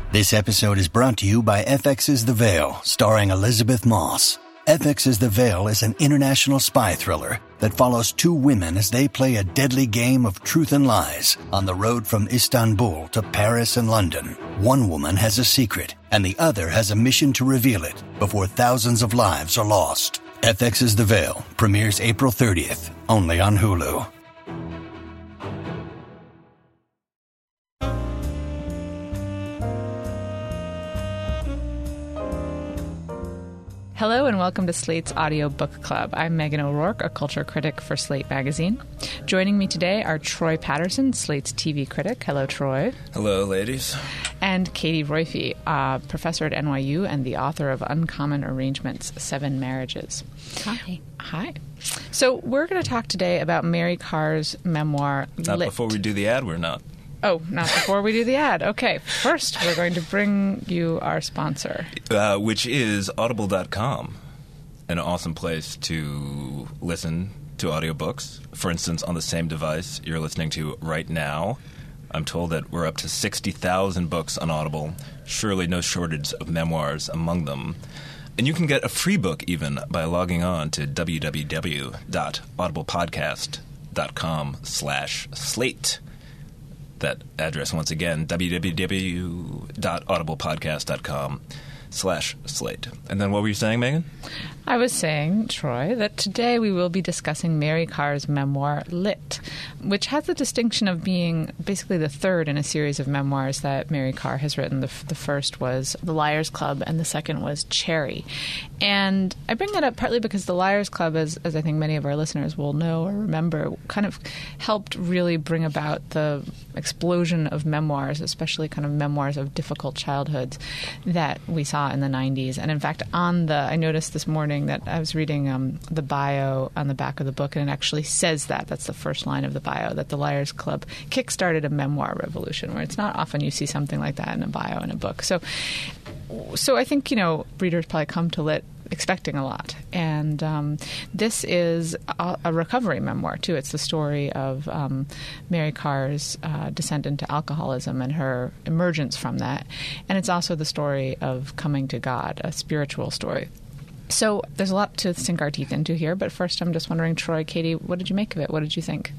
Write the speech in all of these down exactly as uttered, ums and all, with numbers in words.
This episode is brought to you by F X's The Veil, starring Elizabeth Moss. F X's The Veil is an international spy thriller that follows two women as they play a deadly game of truth and lies on the road from Istanbul to Paris and London. One woman has a secret, and the other has a mission to reveal it before thousands of lives are lost. F X's The Veil premieres April thirtieth, only on Hulu. Hello and welcome to Slate's Audio Book Club. I'm Megan O'Rourke, a culture critic for Slate Magazine. Joining me today are Troy Patterson, Slate's T V critic. Hello, Troy. Hello, ladies. And Katie Roiphe, uh, professor at N Y U and the author of Uncommon Arrangements, Seven Marriages. Hi. Hi. So we're going to talk today about Mary Karr's memoir, Not Lit. before we do the ad, we're not. Oh, not before we do the ad. Okay. First, we're going to bring you our sponsor. Uh, which is audible dot com, an awesome place to listen to audiobooks. For instance, on the same device you're listening to right now. I'm told that we're up to sixty thousand books on Audible. Surely no shortage of memoirs among them. And you can get a free book even by logging on to www.audiblepodcast.com slash slate. That address once again, www.audiblepodcast.com slash slate. And then what were you saying, Megan? I was saying, Troy, that today we will be discussing Mary Karr's memoir, Lit, which has the distinction of being basically the third in a series of memoirs that Mary Karr has written. The, the first was The Liars Club, and the second was Cherry. And I bring that up partly because The Liars Club, as, as I think many of our listeners will know or remember, kind of helped really bring about the explosion of memoirs, especially kind of memoirs of difficult childhoods that we saw in the nineties. And in fact, on the, I noticed this morning that I was reading um, the bio on the back of the book, and it actually says that. That's the first line of the bio, that the Liars Club kickstarted a memoir revolution, where it's not often you see something like that in a bio in a book. So, so I think, you know, readers probably come to Lit expecting a lot. And um, this is a, a recovery memoir, too. It's the story of um, Mary Karr's uh, descent into alcoholism and her emergence from that. And it's also the story of coming to God, a spiritual story. So there's a lot to sink our teeth into here. But first, I'm just wondering, Troy, Katie, what did you make of it? What did you think?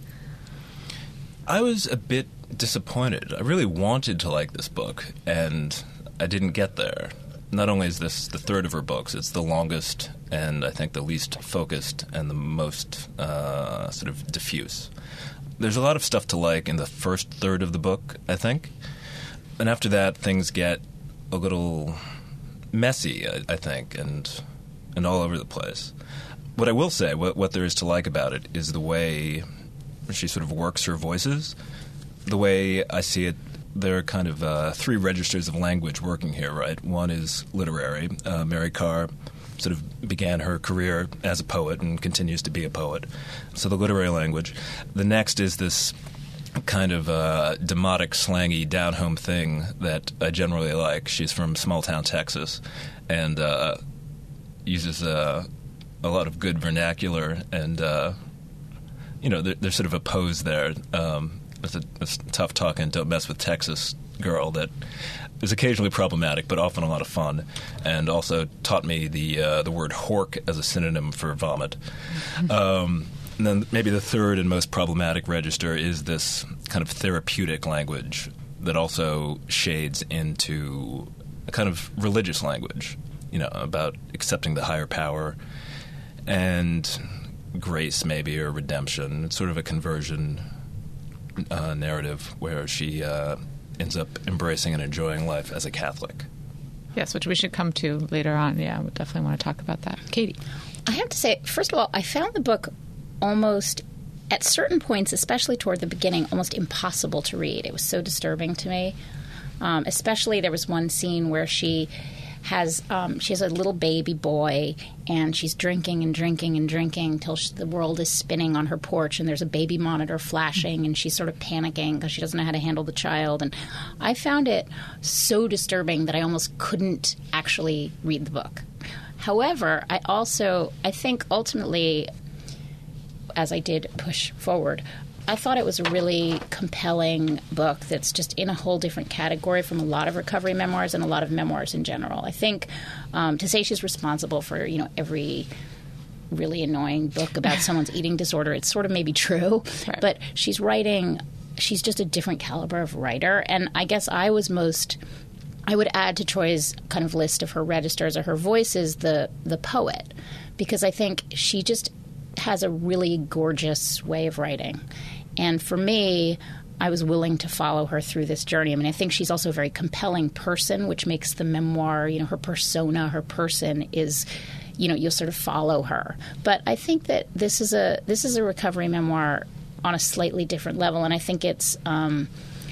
I was a bit disappointed. I really wanted to like this book, and I didn't get there. Not only is this the third of her books, it's the longest and I think the least focused and the most uh, sort of diffuse. There's a lot of stuff to like in the first third of the book, I think. And after that, things get a little messy, I, I think, and and all over the place. What I will say, what, what there is to like about it, is the way she sort of works her voices. The way I see it, there are kind of uh, three registers of language working here, right? One is literary. Uh, Mary Karr sort of began her career as a poet and continues to be a poet. So the literary language. The next is this kind of uh, demotic, slangy, down-home thing that I generally like. She's from small-town Texas and uh, uses uh, a lot of good vernacular, and, uh, you know, there, there's sort of a pose there. Um It's a, a tough talking, don't mess with Texas girl that is occasionally problematic, but often a lot of fun, and also taught me the uh, the word hork as a synonym for vomit. Um, and then maybe the third and most problematic register is this kind of therapeutic language that also shades into a kind of religious language, you know, about accepting the higher power and grace maybe, or redemption. It's sort of a conversion Uh, narrative where she uh, ends up embracing and enjoying life as a Catholic. Yes, which we should come to later on. Yeah, we definitely want to talk about that. Katie. I have to say, first of all, I found the book almost, at certain points, especially toward the beginning, almost impossible to read. It was so disturbing to me. Um, especially there was one scene where she has um, she has a little baby boy, and she's drinking and drinking and drinking till she, the world is spinning on her porch, and there's a baby monitor flashing, and she's sort of panicking because she doesn't know how to handle the child. And I found it so disturbing that I almost couldn't actually read the book. However, I also, I think ultimately, as I did push forward, I thought it was a really compelling book that's just in a whole different category from a lot of recovery memoirs and a lot of memoirs in general. I think um, to say she's responsible for, you know, every really annoying book about someone's eating disorder, it's sort of maybe true. Right. But she's writing, she's just a different caliber of writer. And I guess I was most, I would add to Troy's kind of list of her registers or her voices the the poet, because I think she just has a really gorgeous way of writing. And for me, I was willing to follow her through this journey. I mean, I think she's also a very compelling person, which makes the memoir, you know, her persona, her person is, you know, you'll sort of follow her. But I think that this is a this is a recovery memoir on a slightly different level. And I think it's, um,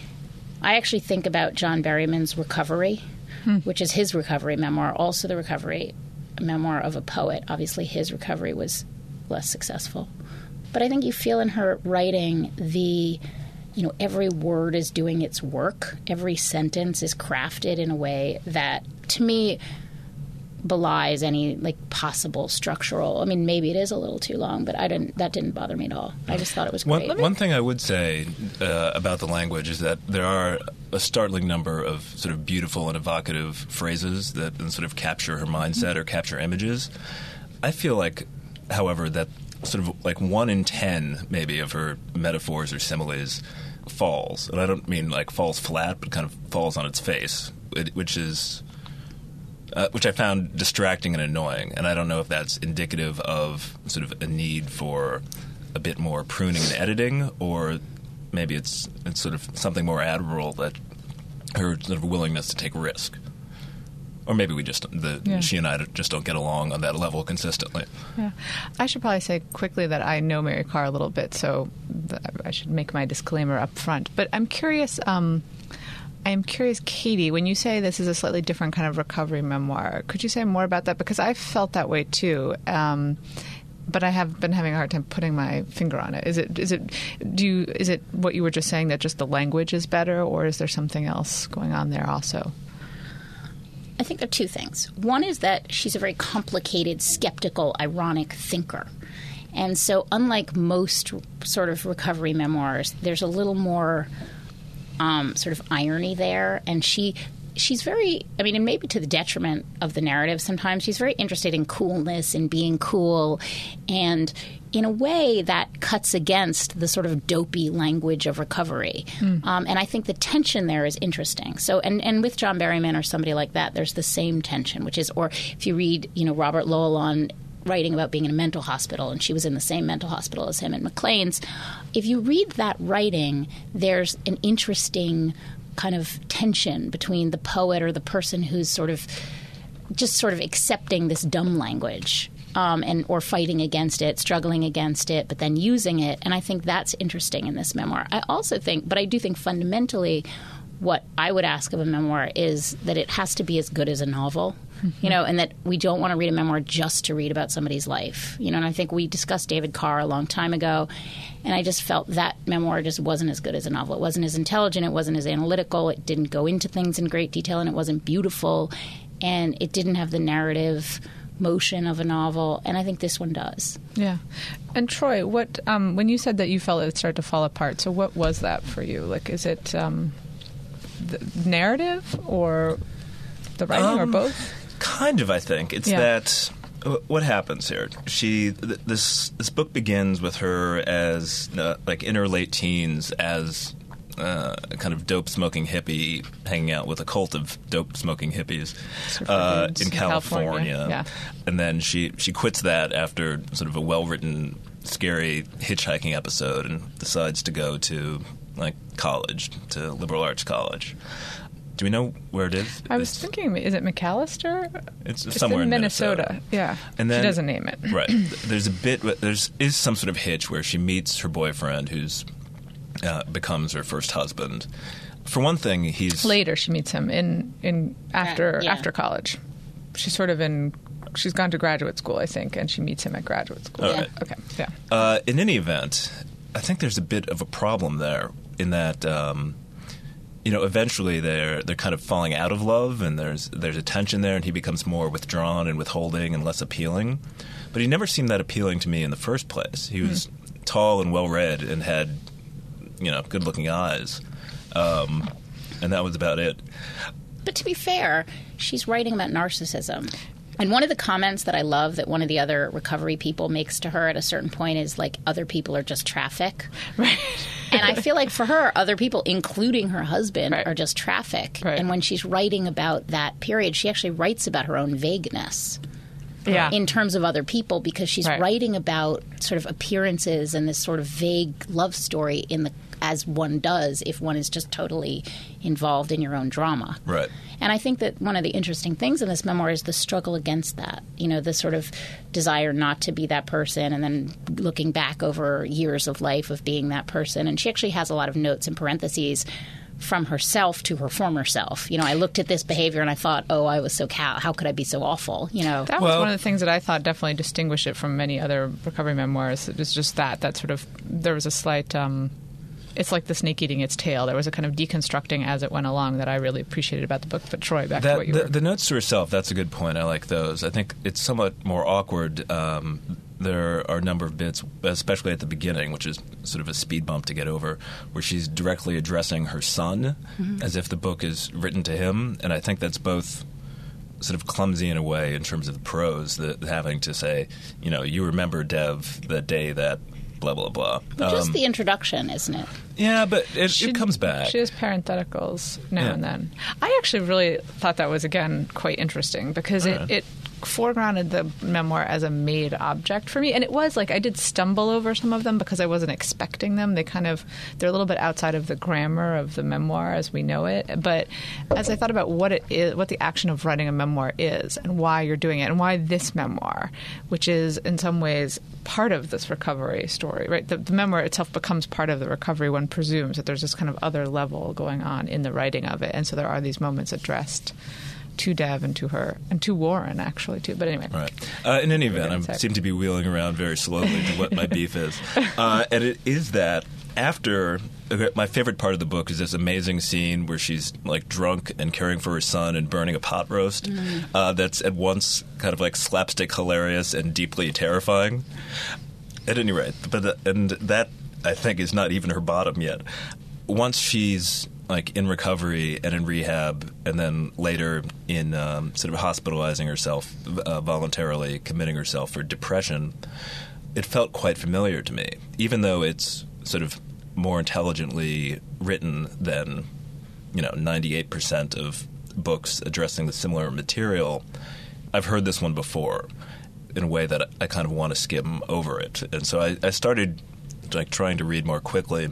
I actually think about John Berryman's Recovery, hmm. which is his recovery memoir, also the recovery memoir of a poet. Obviously, his recovery was less successful. But I think you feel in her writing the, you know, every word is doing its work. Every sentence is crafted in a way that, to me, belies any, like, possible structural. I mean, maybe it is a little too long, but I didn't. That didn't bother me at all. I just thought it was great. One, one thing I would say uh, about the language is that there are a startling number of sort of beautiful and evocative phrases that sort of capture her mindset or capture images. I feel like, however, that sort of like one in ten maybe of her metaphors or similes falls. And I don't mean like falls flat, but kind of falls on its face, which is uh, which I found distracting and annoying. And I don't know if that's indicative of sort of a need for a bit more pruning and editing, or maybe it's it's sort of something more admirable, that her sort of willingness to take risk. Or maybe we just, the, yeah. she and I just don't get along on that level consistently. Yeah, I should probably say quickly that I know Mary Karr a little bit, so th- I should make my disclaimer up front. But I'm curious, um, I'm curious, Katie, when you say this is a slightly different kind of recovery memoir, could you say more about that? Because I felt that way too. Um, but I have been having a hard time putting my finger on it. Is it, is it, do you, is it what you were just saying, that just the language is better, or is there something else going on there also? I think there are two things. One is that she's a very complicated, skeptical, ironic thinker. And so unlike most sort of recovery memoirs, there's a little more um, sort of irony there. And she she's very, I mean, and maybe to the detriment of the narrative sometimes, she's very interested in coolness and being cool. And in a way that cuts against the sort of dopey language of recovery. Mm. Um, and I think the tension there is interesting. So, and, and with John Berryman or somebody like that, there's the same tension, which is, or if you read, you know, Robert Lowell on writing about being in a mental hospital, and she was in the same mental hospital as him in Maclean's, if you read that writing, there's an interesting kind of tension between the poet or the person who's sort of just sort of accepting this dumb language. Um, and or fighting against it, struggling against it, but then using it. And I think that's interesting in this memoir. I also think, but I do think fundamentally what I would ask of a memoir is that it has to be as good as a novel, mm-hmm. you know, and that we don't want to read a memoir just to read about somebody's life. You know, and I think we discussed David Carr a long time ago, and I just felt that memoir just wasn't as good as a novel. It wasn't as intelligent, it wasn't as analytical, it didn't go into things in great detail, and it wasn't beautiful, and it didn't have the narrative motion of a novel, and I think this one does. Yeah. And Troy, what um, when you said that you felt it started to fall apart, so what was that for you? Like, is it um, the narrative or the writing um, or both? Kind of, I think. It's yeah. that what happens here. She th- this this book begins with her as uh, like in her late teens as Uh, a kind of dope-smoking hippie hanging out with a cult of dope-smoking hippies uh, in California. California. Yeah. And then she, she quits that after sort of a well-written, scary hitchhiking episode and decides to go to, like, college, to liberal arts college. Do we know where it is? I was it's, thinking, is it McAllister? It's, it's somewhere in in Minnesota. Minnesota. Yeah. And then, she doesn't name it. Right. There's a bit, there's is some sort of hitch where she meets her boyfriend who's Uh, becomes her first husband. For one thing, he's later she meets him in in after yeah. after college. She's sort of in. She's gone to graduate school, I think, and she meets him at graduate school. All right. Okay. Yeah. Uh, in any event, I think there's a bit of a problem there in that um, you know eventually they're they're kind of falling out of love, and there's there's a tension there, and he becomes more withdrawn and withholding and less appealing. But he never seemed that appealing to me in the first place. He was mm. tall and well read and had you know, good-looking eyes. Um, and that was about it. But to be fair, she's writing about narcissism. And one of the comments that I love that one of the other recovery people makes to her at a certain point is, like, other people are just traffic. Right. And I feel like for her, other people, including her husband, right. are just traffic. Right. And when she's writing about that period, she actually writes about her own vagueness. Yeah. In terms of other people, because she's right. writing about sort of appearances and this sort of vague love story in the as one does if one is just totally involved in your own drama. Right. And I think that one of the interesting things in this memoir is the struggle against that. You know, the sort of desire not to be that person and then looking back over years of life of being that person. And she actually has a lot of notes in parentheses from herself to her former self. You know, I looked at this behavior and I thought, oh, I was so cow. How could I be so awful? You know, that was well, one of the things that I thought definitely distinguished it from many other recovery memoirs. It was just that that sort of there was a slight. Um, it's like the snake eating its tail. There was a kind of deconstructing as it went along that I really appreciated about the book. But Troy, back that, to what you the, were. The notes to herself. That's a good point. I like those. I think it's somewhat more awkward. Um, There are a number of bits, especially at the beginning, which is sort of a speed bump to get over, where she's directly addressing her son mm-hmm. as if the book is written to him. And I think that's both sort of clumsy in a way in terms of the prose, that having to say, you know, you remember, Dev, the day that blah, blah, blah. Just um, the introduction, isn't it? Yeah, but it, she, it comes back. She has parentheticals now yeah. and then. I actually really thought that was, again, quite interesting because it, right. it foregrounded the memoir as a made object for me. And it was like I did stumble over some of them because I wasn't expecting them. They kind of, they're a little bit outside of the grammar of the memoir as we know it. But as I thought about what it is, what the action of writing a memoir is and why you're doing it and why this memoir, which is in some ways part of this recovery story, right? The, the memoir itself becomes part of the recovery. One presumes that there's this kind of other level going on in the writing of it. And so there are these moments addressed to Dev and to her, and to Warren, actually, too. But anyway. Right. Uh, in any event, I seem to be wheeling around very slowly to what my beef is. Uh, and it is that after... Okay, my favorite part of the book is this amazing scene where she's, like, drunk and caring for her son and burning a pot roast mm. uh, that's at once kind of, like, slapstick hilarious and deeply terrifying. At any rate, but the, and that, I think, is not even her bottom yet. Once she's... like in recovery and in rehab, and then later in um, sort of hospitalizing herself, uh, voluntarily committing herself for depression, it felt quite familiar to me, even though it's sort of more intelligently written than, you know, ninety-eight percent of books addressing the similar material. I've heard this one before in a way that I kind of want to skim over it. And so I, I started like trying to read more quickly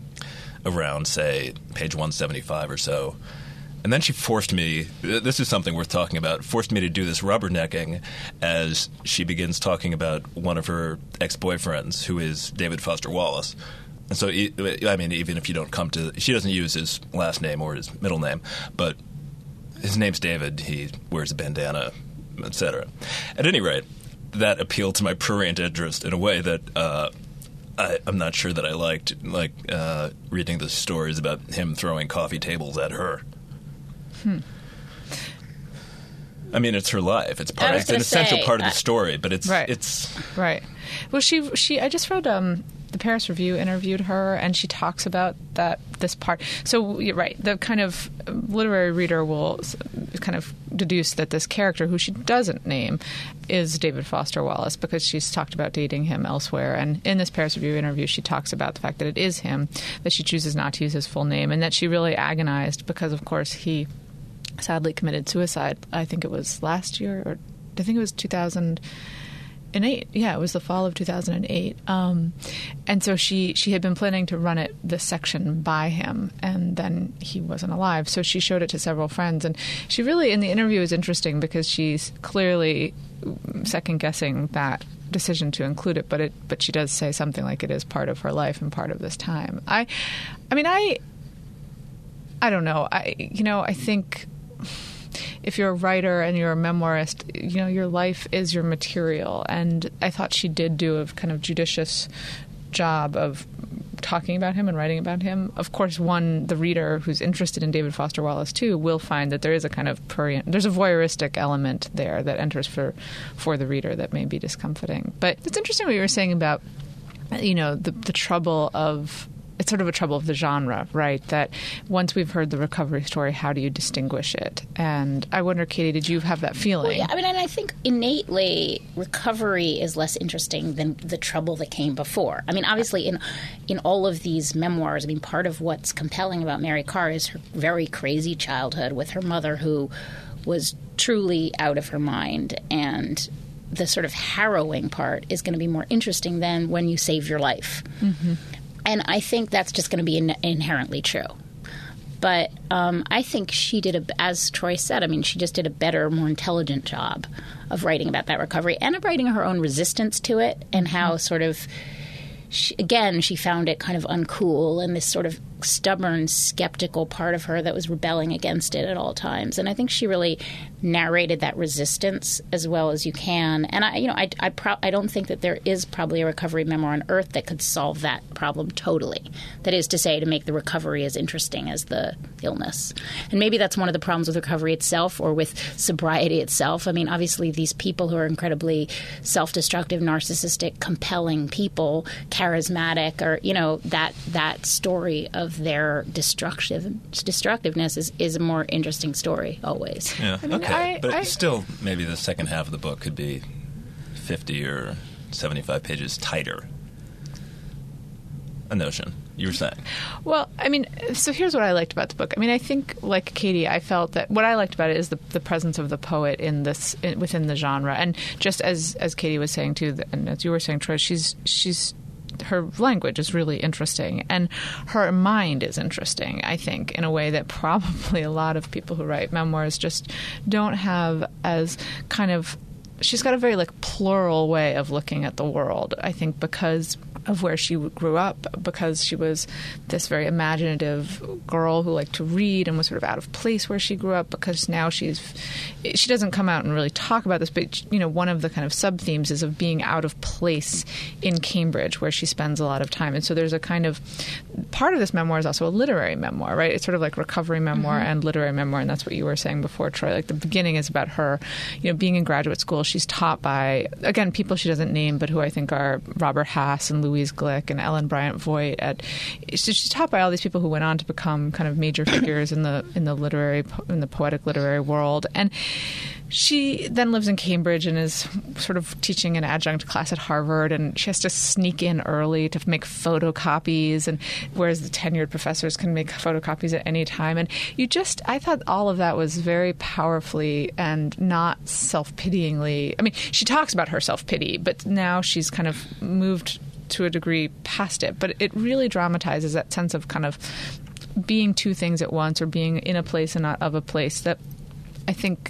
around, say, page one seventy-five or so. And then she forced me, this is something worth talking about, forced me to do this rubbernecking as she begins talking about one of her ex-boyfriends, who is David Foster Wallace. And so, I mean, even if you don't come to, she doesn't use his last name or his middle name, but his name's David, he wears a bandana, et cetera. At any rate, that appealed to my prurient interest in a way that... Uh, I, I'm not sure that I liked like uh, reading the stories about him throwing coffee tables at her. Hmm. I mean, it's her life. It's part. It's an essential say, part of the uh, story, but it's right. it's right. Well, she she. I just read um, the Paris Review interviewed her, and she talks about that this part. So you're right. The kind of literary reader will kind of deduce that this character, who she doesn't name, is David Foster Wallace because she's talked about dating him elsewhere. And in this Paris Review interview, she talks about the fact that it is him, that she chooses not to use his full name, and that she really agonized because, of course, he sadly committed suicide. I think it was last year, or I think it was two thousand eight. Yeah, it was the fall of two thousand eight. Um, and so she, she had been planning to run it, this section, by him, and then he wasn't alive. So she showed it to several friends. And she really, in the interview, is interesting because she's clearly second-guessing that decision to include it, but it but she does say something like it is part of her life and part of this time. I, I mean, I, I don't know. I, you know, I think... if you're a writer and you're a memoirist, you know, your life is your material. And I thought she did do a kind of judicious job of talking about him and writing about him. Of course, one, the reader who's interested in David Foster Wallace, too, will find that there is a kind of prurient, there's a voyeuristic element there that enters for, for the reader that may be discomforting. But it's interesting what you were saying about, you know, the, the trouble of it's sort of a trouble of the genre, right? That once we've heard the recovery story, how do you distinguish it? And I wonder, Katie, did you have that feeling? Well, yeah, I mean, and I think innately recovery is less interesting than the trouble that came before. I mean, obviously, in in all of these memoirs, I mean, part of what's compelling about Mary Karr is her very crazy childhood with her mother, who was truly out of her mind, and the sort of harrowing part is going to be more interesting than when you save your life. Mm-hmm. And I think that's just going to be in- inherently true. But um, I think she did, a, as Troy said, I mean, she just did a better, more intelligent job of writing about that recovery and of writing her own resistance to it and how mm-hmm. sort of, she, again, she found it kind of uncool and this sort of stubborn, skeptical part of her that was rebelling against it at all times. And I think she really narrated that resistance as well as you can. And I, you know, I, I, pro- I don't think that there is probably a recovery memoir on Earth that could solve that problem totally. That is to say, to make the recovery as interesting as the illness. And maybe that's one of the problems with recovery itself or with sobriety itself. I mean, obviously, these people who are incredibly self-destructive, narcissistic, compelling people, charismatic, or, you know, that that story of Of their destructive destructiveness is, is a more interesting story always. Yeah, I mean, okay, I, but I, still, maybe the second half of the book could be fifty or seventy-five pages tighter. A notion you were saying. Well, I mean, so here's what I liked about the book. I mean, I think, like Katie, I felt that what I liked about it is the, the presence of the poet in this in, within the genre, and just as as Katie was saying too, and as you were saying, Troy, she's she's. her language is really interesting, and her mind is interesting, I think, in a way that probably a lot of people who write memoirs just don't have as kind of... She's got a very, like, plural way of looking at the world, I think, because of where she grew up, because she was this very imaginative girl who liked to read and was sort of out of place where she grew up, because now she's... She doesn't come out and really talk about this, but, you know, one of the kind of sub-themes is of being out of place in Cambridge, where she spends a lot of time. And so there's a kind of... Part of this memoir is also a literary memoir, right? It's sort of like recovery memoir mm-hmm. and literary memoir, and that's what you were saying before, Troy. Like, the beginning is about her, you know, being in graduate school. She's taught by, again, people she doesn't name, but who I think are Robert Hass and Louise Glick and Ellen Bryant Voigt. At, so she's taught by all these people who went on to become kind of major figures in the in the literary in the poetic literary world. And she then lives in Cambridge and is sort of teaching an adjunct class at Harvard, and she has to sneak in early to make photocopies, and whereas the tenured professors can make photocopies at any time. And you just, I thought all of that was very powerfully and not self-pityingly. I mean, she talks about her self-pity, but now she's kind of moved to a degree past it. But it really dramatizes that sense of kind of being two things at once, or being in a place and not of a place, that I think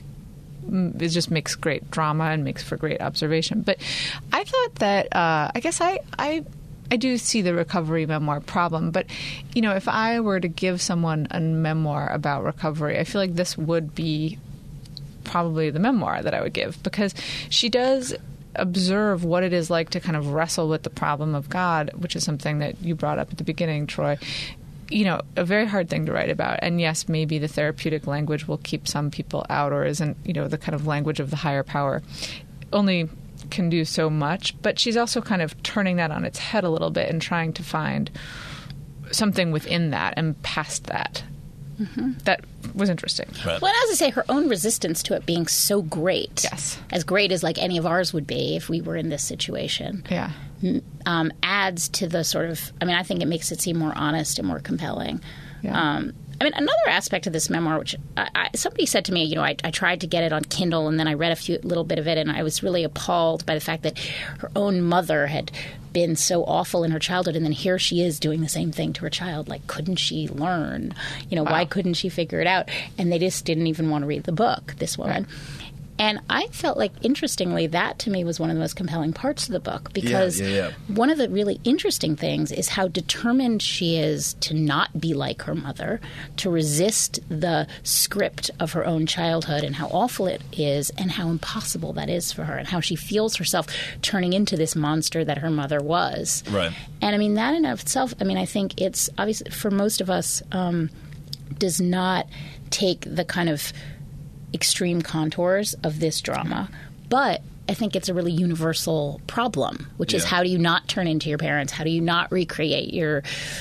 it just makes great drama and makes for great observation. But I thought that, uh, I guess I, I I do see the recovery memoir problem. But, you know, if I were to give someone a memoir about recovery, I feel like this would be probably the memoir that I would give, because she does observe what it is like to kind of wrestle with the problem of God, which is something that you brought up at the beginning, Troy. You know, a very hard thing to write about. And yes, maybe the therapeutic language will keep some people out, or isn't, you know, the kind of language of the higher power. Only can do so much. But she's also kind of turning that on its head a little bit and trying to find something within that and past that. Mm-hmm. That was interesting. Right. Well, as I say, her own resistance to it being so great, yes, as great as like any of ours would be if we were in this situation, yeah, um, adds to the sort of, I mean, I think it makes it seem more honest and more compelling. Yeah. Um, I mean, another aspect of this memoir, which I, I, somebody said to me, you know, I, I tried to get it on Kindle, and then I read a few little bit of it, and I was really appalled by the fact that her own mother had been so awful in her childhood, and then here she is doing the same thing to her child. Like, couldn't she learn? You know, wow. Why couldn't she figure it out? And they just didn't even want to read the book, this woman. Right. And I felt like, interestingly, that to me was one of the most compelling parts of the book, because yeah, yeah, yeah. one of the really interesting things is how determined she is to not be like her mother, to resist the script of her own childhood and how awful it is and how impossible that is for her, and how she feels herself turning into this monster that her mother was. Right. And, I mean, that in of itself, I mean, I think it's obviously, for most of us, um, does not take the kind of extreme contours of this drama, but I think it's a really universal problem, which yeah. is how do you not turn into your parents? How do you not recreate your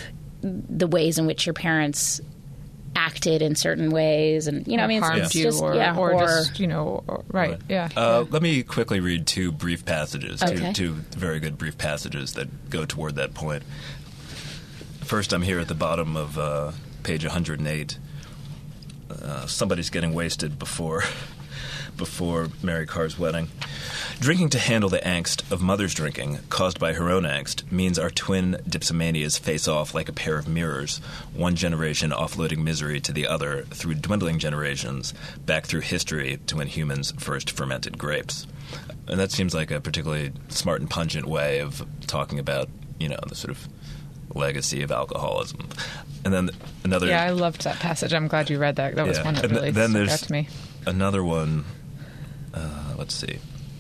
the ways in which your parents acted in certain ways, and you know, or I mean, harmed it's you, just or, yeah, or, or just you know, or, right, Right. yeah. Uh, yeah. Let me quickly read two brief passages, Okay. two, two very good brief passages that go toward that point. First, I'm here at the bottom of uh, page one hundred eight. Uh, somebody's getting wasted before before Mary Carr's wedding. Drinking to handle the angst of mother's drinking, caused by her own angst, means our twin dipsomanias face off like a pair of mirrors, one generation offloading misery to the other through dwindling generations, back through history to when humans first fermented grapes. And that seems like a particularly smart and pungent way of talking about, you know, the sort of legacy of alcoholism. And then another... Yeah, I loved that passage. I'm glad you read that. That was Yeah. one that And really then stuck there's out to me. Another one, uh, let's see.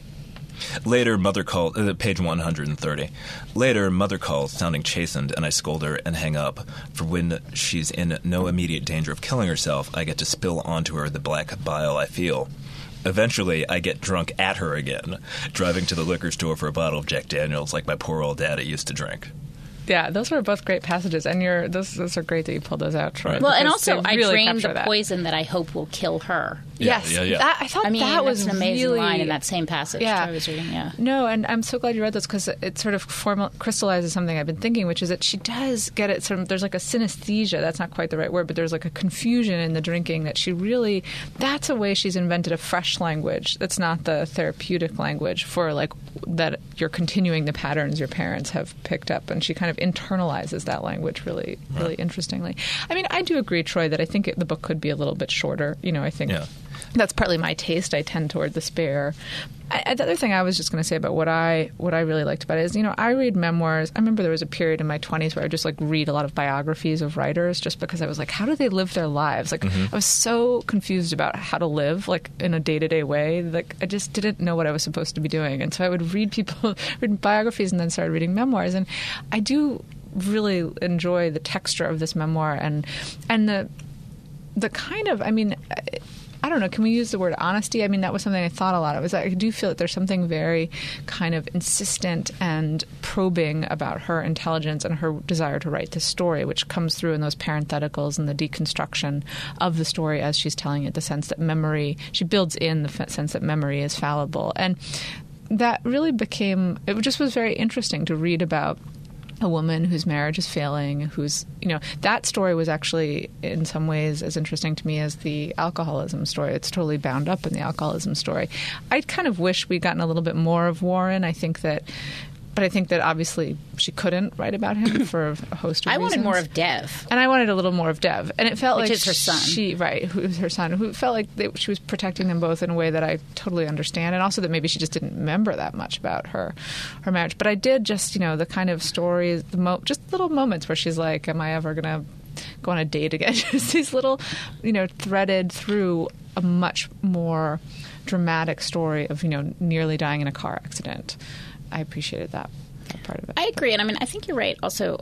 Later, mother called, uh, page one hundred thirty. Later, mother calls, sounding chastened, and I scold her and hang up. For when she's in no immediate danger of killing herself, I get to spill onto her the black bile I feel. Eventually, I get drunk at her again, driving to the liquor store for a bottle of Jack Daniels like my poor old daddy used to drink. Yeah, those were both great passages, and you're those those are great that you pulled those out, Troy. well, and because also they I really drained capture the that. poison that I hope will kill her. Yeah, Yes, yeah, yeah. That, I thought I mean, that was that's an amazing really, line in that same passage Yeah. I was reading. Yeah. No, and I'm so glad you read this because it sort of formal, crystallizes something I've been thinking, which is that she does get it. Sort of, there's like a synesthesia. That's not quite the right word, but there's like a confusion in the drinking that she really. That's a way she's invented a fresh language. That's not the therapeutic language for like that. You're continuing the patterns your parents have picked up, and she kind of internalizes that language really, really Right. interestingly. I mean, I do agree, Troy, that I think it, the book could be a little bit shorter. You know, I think. Yeah. That's partly my taste. I tend toward the spare. I, the other thing I was just going to say about what I what I really liked about it is, you know, I read memoirs. I remember there was a period in my twenties where I just like read a lot of biographies of writers just because I was like, how do they live their lives? Like, Mm-hmm. I was so confused about how to live like in a day to day way. Like, I just didn't know what I was supposed to be doing, and so I would read people read biographies and then started reading memoirs. And I do really enjoy the texture of this memoir and and the the kind of I mean. I don't know, can we use the word honesty? I mean, that was something I thought a lot of. Is I do feel that there's something very kind of insistent and probing about her intelligence and her desire to write this story, which comes through in those parentheticals and the deconstruction of the story as she's telling it, the sense that memory, she builds in the f- sense that memory is fallible. And that really became, it just was very interesting to read about a woman whose marriage is failing, who's, you know, that story was actually in some ways as interesting to me as the alcoholism story. It's totally bound up in the alcoholism story. I kind of wish we'd gotten a little bit more of Warren. I think that, but I think that obviously she couldn't write about him for a host of I reasons. wanted more of Dev. And I wanted a little more of Dev. And it felt Which like is her son. she, right, who is her son, who felt like they, she was protecting them both in a way that I totally understand. And also that maybe she just didn't remember that much about her, her marriage. But I did just, you know, the kind of stories, the mo- just little moments where she's like, am I ever going to go on a date again? Just these little, you know, threaded through a much more dramatic story of, you know, nearly dying in a car accident. I appreciated that. That part of it. I agree, and I mean, I think you're right. Also,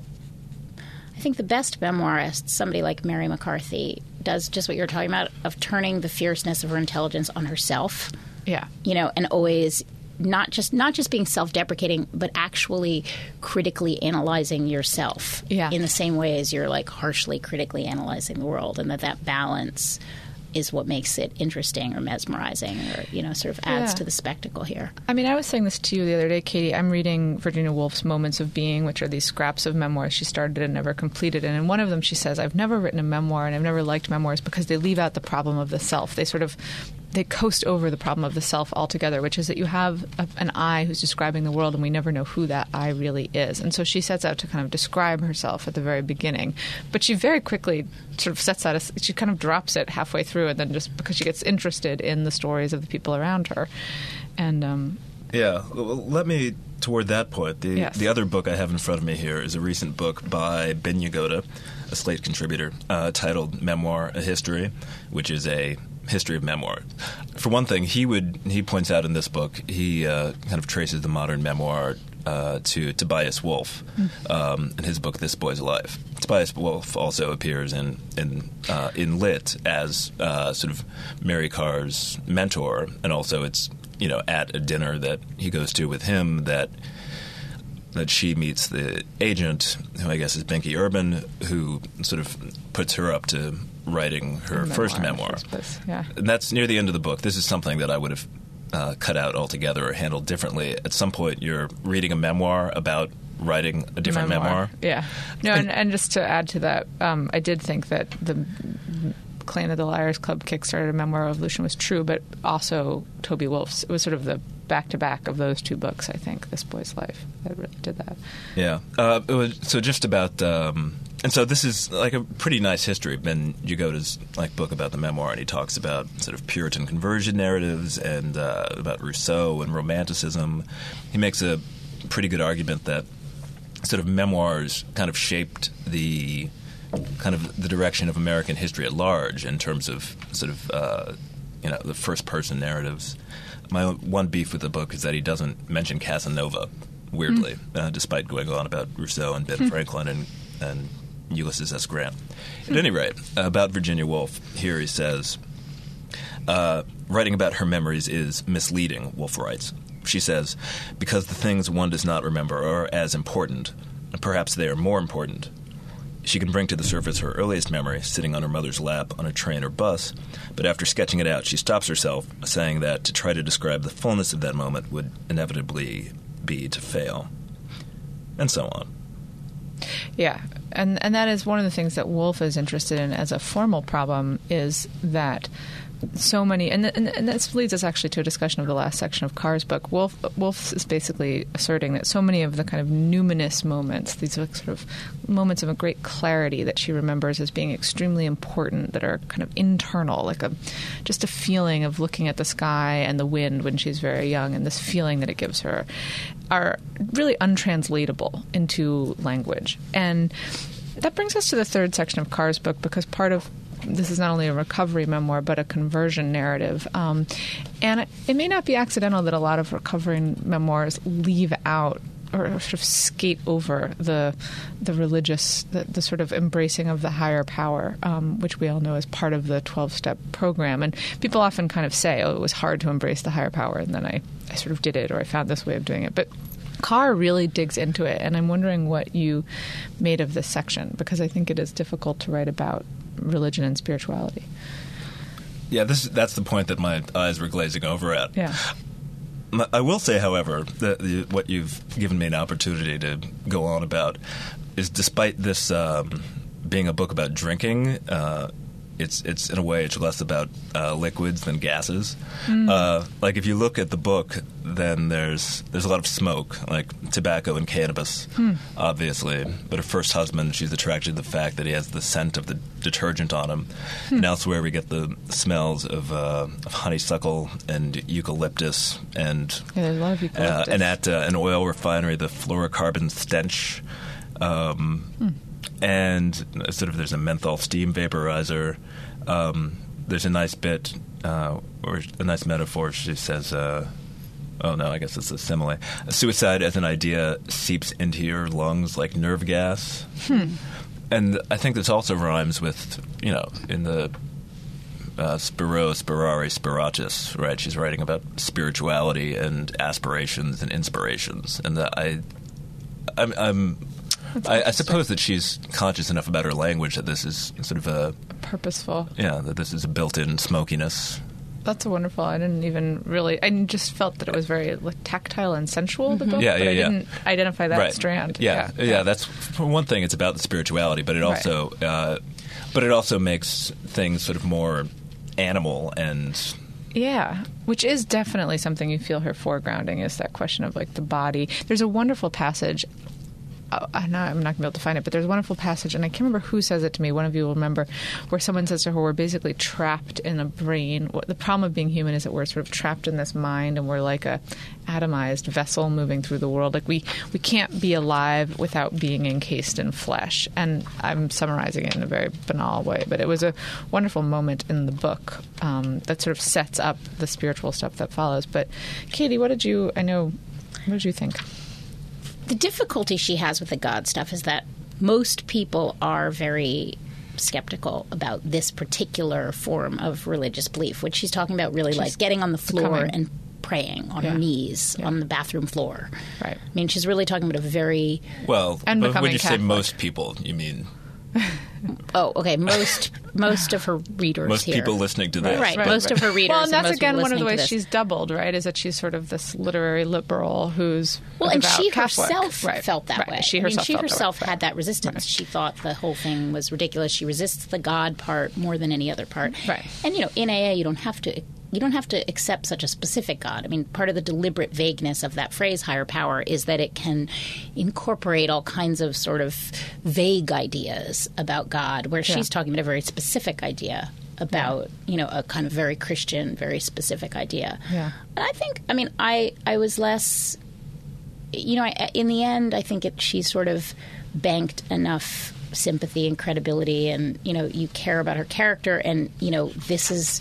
I think the best memoirist, somebody like Mary McCarthy, does just what you're talking about of turning the fierceness of her intelligence on herself. Yeah. You know, and always not just not just being self-deprecating, but actually critically analyzing yourself. Yeah. In the same way as you're like harshly critically analyzing the world, and that that balance is what makes it interesting or mesmerizing or, you know, sort of adds Yeah. to the spectacle here. I mean, I was saying this to you the other day, Katie. I'm reading Virginia Woolf's Moments of Being, which are these scraps of memoirs she started and never completed. And in one of them, she says, I've never written a memoir and I've never liked memoirs because they leave out the problem of the self. They sort of they coast over the problem of the self altogether, which is that you have a, an I who's describing the world and we never know who that I really is. And so she sets out to kind of describe herself at the very beginning. But she very quickly sort of sets that, as, she kind of drops it halfway through, and then just because she gets interested in the stories of the people around her. And, um, Yeah, well, let me, toward that point, the Yes. the other book I have in front of me here is a recent book by Ben Yagoda, a Slate contributor, uh, titled Memoir, A History, which is a history of memoir. For one thing, he would he points out in this book, he uh, kind of traces the modern memoir uh, to Tobias Wolff um, in his book This Boy's Life. Tobias Wolff also appears in in uh, in Lit as uh, sort of Mary Carr's mentor, and also it's, you know, at a dinner that he goes to with him that that she meets the agent, who I guess is Binky Urban, who sort of puts her up to writing her memoir, first memoir. I suppose, yeah. And that's near the end of the book. This is something that I would have uh, cut out altogether or handled differently. At some point, you're reading a memoir about writing a different memoir. Yeah. No, and, and just to add to that, um, I did think that the claim that the Liars Club kickstarted a memoir revolution was true, but also Toby Wolfe's. It was sort of the back-to-back of those two books, I think, This Boy's Life, that really did that. Yeah. Uh, it was, so just about... Um, and so this is like a pretty nice history. Ben Yagoda's like book about the memoir, and he talks about sort of Puritan conversion narratives and uh, about Rousseau and Romanticism. He makes a pretty good argument that sort of memoirs kind of shaped the kind of the direction of American history at large in terms of sort of uh, you know the first person narratives. My one beef with the book is that he doesn't mention Casanova, weirdly, mm. uh, despite going on about Rousseau and Ben mm. Franklin and, and Ulysses S. Grant. Mm. At any rate, uh, about Virginia Woolf, here he says, uh, writing about her memories is misleading, Woolf writes. She says, because the things one does not remember are as important, and perhaps they are more important. She can bring to the surface her earliest memory, sitting on her mother's lap on a train or bus, but after sketching it out, she stops herself, saying that to try to describe the fullness of that moment would inevitably be to fail, and so on. Yeah, and and that is one of the things that Woolf is interested in as a formal problem, is that so many, and, and and this leads us actually to a discussion of the last section of Carr's book. Woolf, Woolf is basically asserting that so many of the kind of numinous moments, these are sort of moments of a great clarity that she remembers as being extremely important, that are kind of internal, like a just a feeling of looking at the sky and the wind when she's very young, and this feeling that it gives her, are really untranslatable into language. And that brings us to the third section of Carr's book, because part of this is not only a recovery memoir, but a conversion narrative. Um, and it, it may not be accidental that a lot of recovering memoirs leave out or sort of skate over the the religious, the, the sort of embracing of the higher power, um, which we all know is part of the twelve-step program. And people often kind of say, oh, it was hard to embrace the higher power, and then I, I sort of did it, or I found this way of doing it. But Carr really digs into it, and I'm wondering what you made of this section, because I think it is difficult to write about religion and spirituality. Yeah, this that's the point that my eyes were glazing over at. Yeah. I will say, however, that the, what you've given me an opportunity to go on about is, despite this um, being a book about drinking, uh, it's it's in a way it's less about uh, liquids than gases. Mm. Uh, like if you look at the book, then there's there's a lot of smoke, like tobacco and cannabis, mm. obviously. But her first husband, she's attracted to the fact that he has the scent of the detergent on him. Mm. And elsewhere, we get the smells of, uh, of honeysuckle and eucalyptus, and yeah, there's a lot of eucalyptus. Uh, and at uh, an oil refinery, the fluorocarbon stench. Um, mm. And sort of there's a menthol steam vaporizer. Um, there's a nice bit, uh, or a nice metaphor. She says, uh, oh, no, I guess it's a simile. Suicide as an idea seeps into your lungs like nerve gas. Hmm. And I think this also rhymes with, you know, in the uh, Spiro, Spirari, Spiratus, right? She's writing about spirituality and aspirations and inspirations. And the, I, I'm... I'm I, I suppose that she's conscious enough about her language that this is sort of a... purposeful. Yeah, that this is a built-in smokiness. That's wonderful. I didn't even really... I just felt that it was very like, tactile and sensual, mm-hmm. the book, yeah, yeah, but I yeah. didn't identify that right. strand. Yeah. Yeah, yeah, that's... For one thing, it's about the spirituality, but it also... Right. Uh, but it also makes things sort of more animal and... Yeah, which is definitely something you feel her foregrounding, is that question of, like, the body. There's a wonderful passage... I know I'm not going to be able to find it, but there's a wonderful passage, and I can't remember who says it to me. One of you will remember, where someone says to her, we're basically trapped in a brain. The problem of being human is that we're sort of trapped in this mind, and we're like a atomized vessel moving through the world. Like we, we can't be alive without being encased in flesh. And I'm summarizing it in a very banal way, but it was a wonderful moment in the book um, that sort of sets up the spiritual stuff that follows. But Katie, what did you, I know, what did you think? The difficulty she has with the God stuff is that most people are very skeptical about this particular form of religious belief, which she's talking about really like getting on the floor and praying on Yeah. her knees Yeah. on the bathroom floor. Right. I mean, she's really talking about a very... Well, And but when becoming you say Catholic. most people, you mean Oh, okay. Most most of her readers most here. people listening to this. Right. Right, Most right. of her readers. Well, and and that's most again people one of the listening to ways this. she's doubled, right? Is that she's sort of this literary liberal who's Well, a and devout she Catholic. herself Right. felt that Right. way. She I herself mean, she felt herself that way. had that resistance. Right. She thought the whole thing was ridiculous. She resists the God part more than any other part. Right. And you know, in A A, you don't have to. You don't have to accept such a specific God. I mean, part of the deliberate vagueness of that phrase, higher power, is that it can incorporate all kinds of sort of vague ideas about God, where Yeah. she's talking about a very specific idea about, you know, a kind of very Christian, very specific idea. Yeah. And I think, I mean, I, I was less, you know, I, in the end, I think it, she sort of banked enough sympathy and credibility, and, you know, you care about her character, and, you know, this is...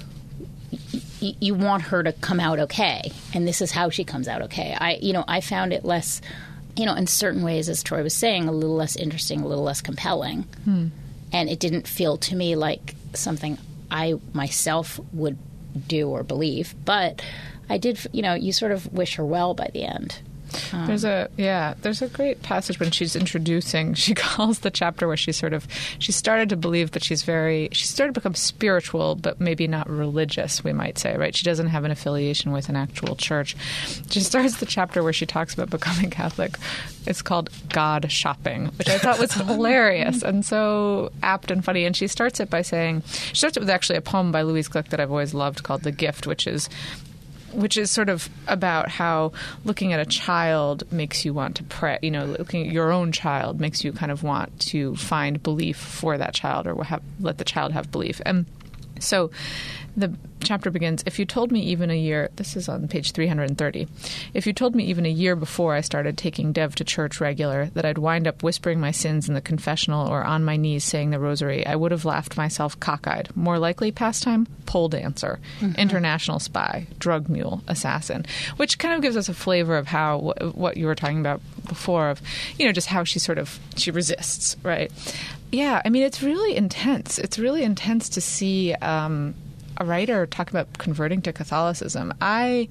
y- you want her to come out okay, and this is how she comes out okay. I, you know, I found it less, you know, in certain ways, as Troy was saying, a little less interesting, a little less compelling, Hmm. and it didn't feel to me like something I myself would do or believe. But I did, you know, you sort of wish her well by the end. There's a yeah. There's a great passage when she's introducing. She calls the chapter where she sort of she started to believe that she's very she started to become spiritual, but maybe not religious. We might say, right? She doesn't have an affiliation with an actual church. She starts the chapter where she talks about becoming Catholic. It's called God shopping, which I thought was hilarious and so apt and funny. And she starts it by saying she starts it with actually a poem by Louise Glück that I've always loved called "The Gift," which is. Which is sort of about how looking at a child makes you want to pray. You know, looking at your own child makes you kind of want to find belief for that child, or have, let the child have belief. And so the chapter begins, if you told me even a year, this is on page three hundred thirty, if you told me even a year before I started taking Dev to church regular that I'd wind up whispering my sins in the confessional or on my knees saying the rosary, I would have laughed myself cockeyed. More likely pastime, pole dancer, mm-hmm. international spy, drug mule, assassin, which kind of gives us a flavor of how, what you were talking about before of, you know, just how she sort of, she resists, right? Yeah, I mean, it's really intense. It's really intense to see um, a writer talk about converting to Catholicism. I,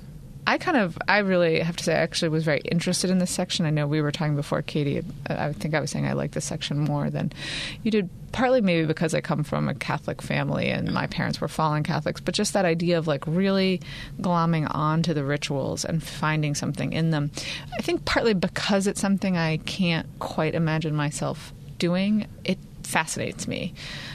I kind of, I really have to say, I actually was very interested in this section. I know we were talking before, Katie. I think I was saying I like this section more than you did, partly maybe because I come from a Catholic family and my parents were fallen Catholics, but just that idea of like really glomming onto the rituals and finding something in them. I think partly because it's something I can't quite imagine myself doing, it fascinates me.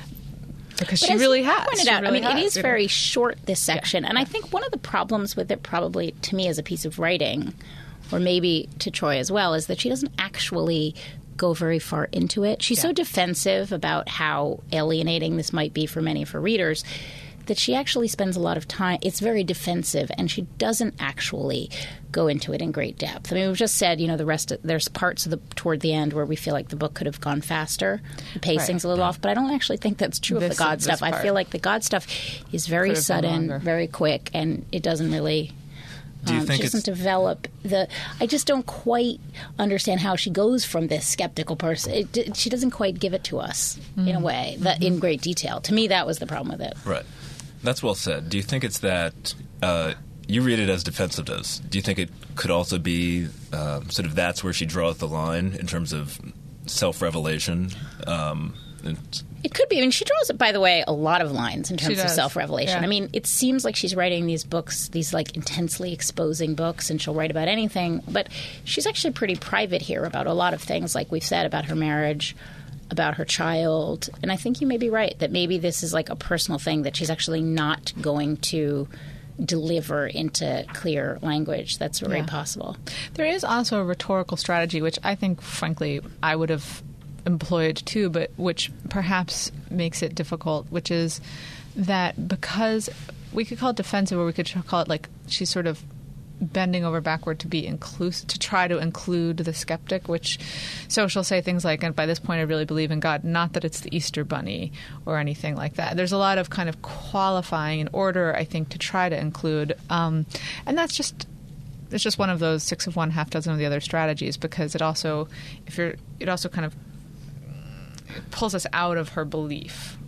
Because but she as really you has. pointed She out, really I mean, has, it is you know. very short, this section. Yeah, and yeah. I think one of the problems with it, probably to me as a piece of writing, or maybe to Troy as well, is that she doesn't actually go very far into it. She's Yeah. so defensive about how alienating this might be for many of her readers that she actually spends a lot of time. It's very defensive, and she doesn't actually go into it in great depth. I mean, we've just said, you know, the rest of, there's parts of the toward the end where we feel like the book could have gone faster. The pacing's Right. a little off, but I don't actually think that's true This- of the God this stuff. I part. feel like the God stuff is very Could have been sudden, longer. very quick, and it doesn't really. Do you Um, think she doesn't it's- develop the. I just don't quite understand how she goes from this skeptical person. It, it- she doesn't quite give it to us Mm-hmm. in a way that in great detail. To me, that was the problem with it. Right. That's well said. Do you think it's that uh, you read it as defensiveness? Do you think it could also be um, sort of that's where she draws the line in terms of self-revelation? Um, and It could be. I mean, she draws, by the way, a lot of lines in terms of does. self-revelation. Yeah. I mean, it seems like she's writing these books, these like intensely exposing books, and she'll write about anything. But she's actually pretty private here about a lot of things, like we've said about her marriage, about her child. And I think you may be right that maybe this is like a personal thing that she's actually not going to deliver into clear language. That's very Yeah. possible. There is also a rhetorical strategy, which I think, frankly, I would have employed too, but which perhaps makes it difficult, which is that because we could call it defensive, or we could call it like she's sort of bending over backward to be inclusive, to try to include the skeptic, which, so she'll say things like, and by this point I really believe in God, not that it's the Easter Bunny or anything like that. There's a lot of kind of qualifying in order, I think, to try to include, um, and that's just, it's just one of those six of one, half dozen of the other strategies, because it also, if you're, it also kind of pulls us out of her belief,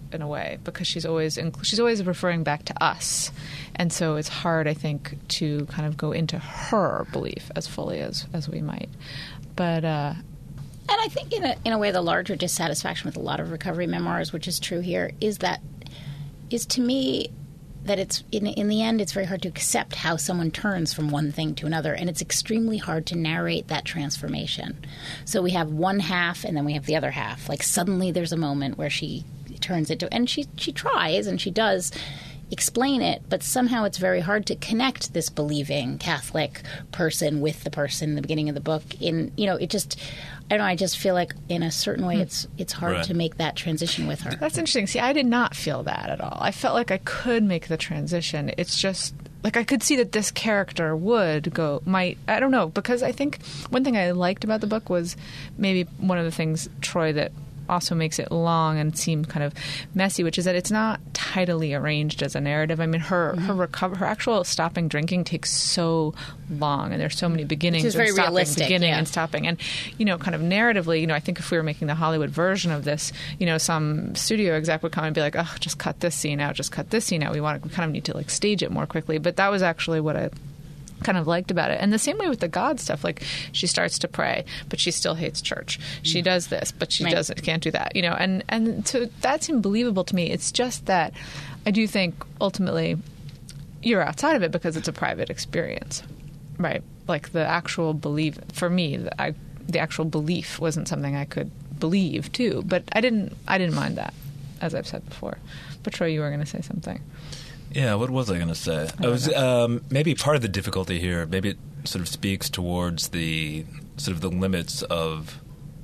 in a way, because she's always inc- she's always referring back to us, and so it's hard, I think, to kind of go into her belief as fully as, as we might. But uh, and I think in a in a way, the larger dissatisfaction with a lot of recovery memoirs, which is true here, is that is to me that it's in in the end, it's very hard to accept how someone turns from one thing to another, and it's extremely hard to narrate that transformation. So we have one half, and then we have the other half. Like suddenly, there's a moment where she turns into, and she she tries and she does explain it, but somehow it's very hard to connect this believing Catholic person with the person in the beginning of the book. In you know, it just. I don't know, I just feel like in a certain way it's it's hard right. to make that transition with her. That's interesting. See, I did not feel that at all. I felt like I could make the transition. It's just like I could see that this character would go, might, I don't know, because I think one thing I liked about the book was maybe one of the things, Troy, that also makes it long and seem kind of messy, which is that it's not tidily arranged as a narrative. I mean, her mm-hmm. her recover, her actual stopping drinking takes so long, and there's so many beginnings and very stopping, realistic, beginning yeah. and stopping. And, you know, kind of narratively, you know, I think if we were making the Hollywood version of this, you know, some studio exec would come and be like, oh, just cut this scene out, just cut this scene out. We want to, we kind of need to, like, stage it more quickly. But that was actually what I kind of liked about it. And the same way with the God stuff, like she starts to pray, but she still hates church. She does this, but she right. doesn't can't do that, you know. And and so that seemed believable to me. It's just that I do think ultimately you're outside of it because it's a private experience, right? Like the actual belief for me, the, I, the actual belief wasn't something I could believe too. But I didn't I didn't mind that, as I've said before. But Troy, you were going to say something. Yeah, what was I going to say? I, I was um, maybe part of the difficulty here. Maybe it sort of speaks towards the sort of the limits of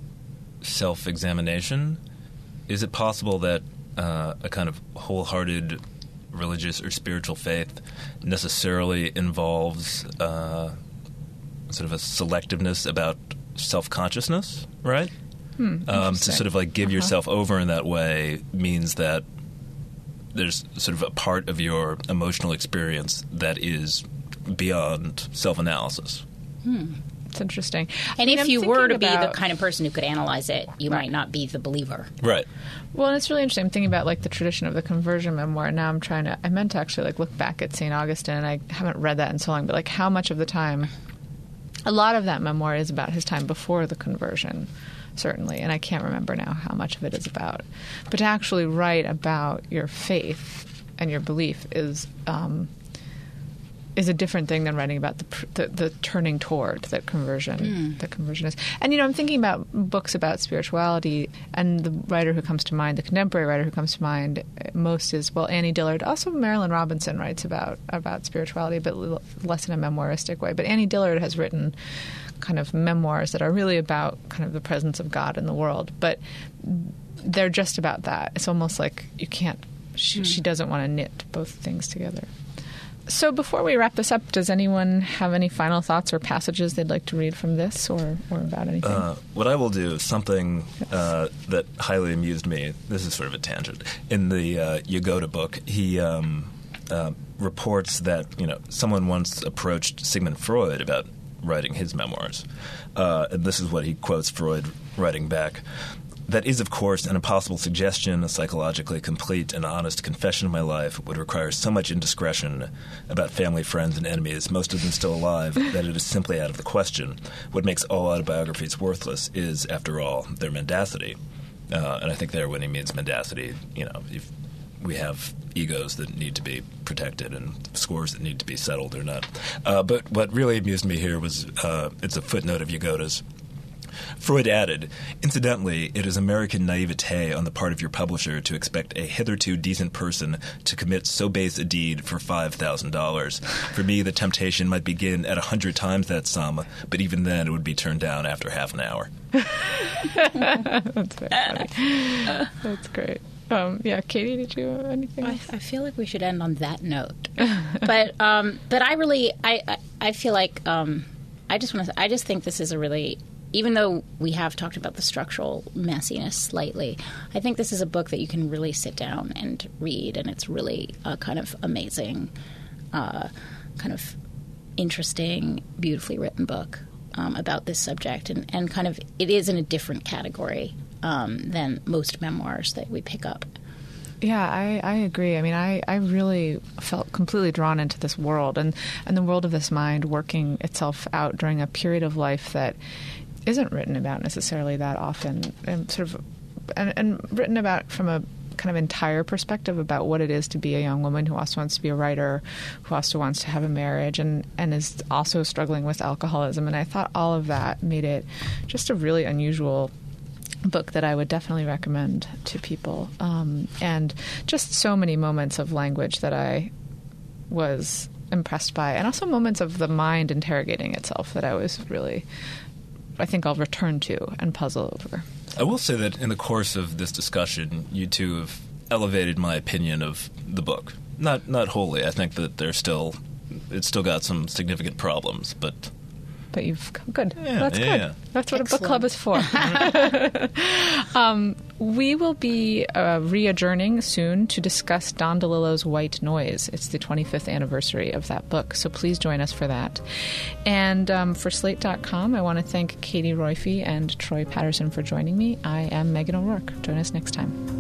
self-examination. Is it possible that uh, a kind of wholehearted religious or spiritual faith necessarily involves uh, sort of a selectiveness about self-consciousness? Right. Hmm, um, to sort of like give uh-huh. yourself over in that way means that there's sort of a part of your emotional experience that is beyond self-analysis. Hmm. It's interesting. And I mean, if I'm you were to about, be the kind of person who could analyze it, you right. might not be the believer. Right. Well, and it's really interesting. I'm thinking about like the tradition of the conversion memoir. Now I'm trying to, I meant to actually like look back at Saint Augustine, and I haven't read that in so long, but like how much of the time, a lot of that memoir is about his time before the conversion. Certainly, and I can't remember now how much of it is about. But to actually write about your faith and your belief is um, is a different thing than writing about the the, the turning toward that conversion. Mm. That conversion is, and you know, I'm thinking about books about spirituality, and the writer who comes to mind, the contemporary writer who comes to mind most is well Annie Dillard. Also, Marilyn Robinson writes about about spirituality, but less in a memoiristic way. But Annie Dillard has written kind of memoirs that are really about kind of the presence of God in the world, but they're just about that. It's almost like you can't, she, mm. she doesn't want to knit both things together. So before we wrap this up, does anyone have any final thoughts or passages they'd like to read from this or, or about anything? Uh, what I will do is something yes. uh, that highly amused me. This is sort of a tangent. In the uh, Yagoda book, he um, uh, reports that, you know, someone once approached Sigmund Freud about writing his memoirs. Uh, and this is what he quotes Freud writing back. That is, of course, an impossible suggestion. A psychologically complete and honest confession of my life would require so much indiscretion about family, friends, and enemies, most of them still alive, that it is simply out of the question. What makes all autobiographies worthless is, after all, their mendacity. Uh, and I think there, when he means mendacity, you know, if we have egos that need to be protected and scores that need to be settled or not. Uh, but what really amused me here was uh, it's a footnote of Yagoda's. Freud added, incidentally, it is American naivete on the part of your publisher to expect a hitherto decent person to commit so base a deed for five thousand dollars. For me, the temptation might begin at a hundred times that sum, but even then it would be turned down after half an hour. That's very funny. That's great. Um, yeah, Katie, did you have anything else? I, I feel like we should end on that note. but um, but I really, I, I, I feel like, um, I just want to, I just think this is a really, even though we have talked about the structural messiness slightly, I think this is a book that you can really sit down and read, and it's really a kind of amazing, uh, kind of interesting, beautifully written book um, about this subject, and, and kind of, it is in a different category Um, than most memoirs that we pick up. Yeah, I, I agree. I mean, I, I really felt completely drawn into this world and, and the world of this mind working itself out during a period of life that isn't written about necessarily that often, and sort of, and, and written about from a kind of entire perspective about what it is to be a young woman who also wants to be a writer, who also wants to have a marriage, and, and is also struggling with alcoholism. And I thought all of that made it just a really unusual book that I would definitely recommend to people. Um, and just so many moments of language that I was impressed by, and also moments of the mind interrogating itself that I was really, I think I'll return to and puzzle over. I will say that in the course of this discussion, you two have elevated my opinion of the book. Not not wholly. I think that there's still, it's still got some significant problems, but... But you've good. Yeah, That's yeah, good. yeah. That's what Excellent. a book club is for. um, we will be uh, re-adjourning soon to discuss Don DeLillo's White Noise. It's the twenty-fifth anniversary of that book, so please join us for that. And um, for Slate dot com, I want to thank Katie Roiphe and Troy Patterson for joining me. I am Megan O'Rourke. Join us next time.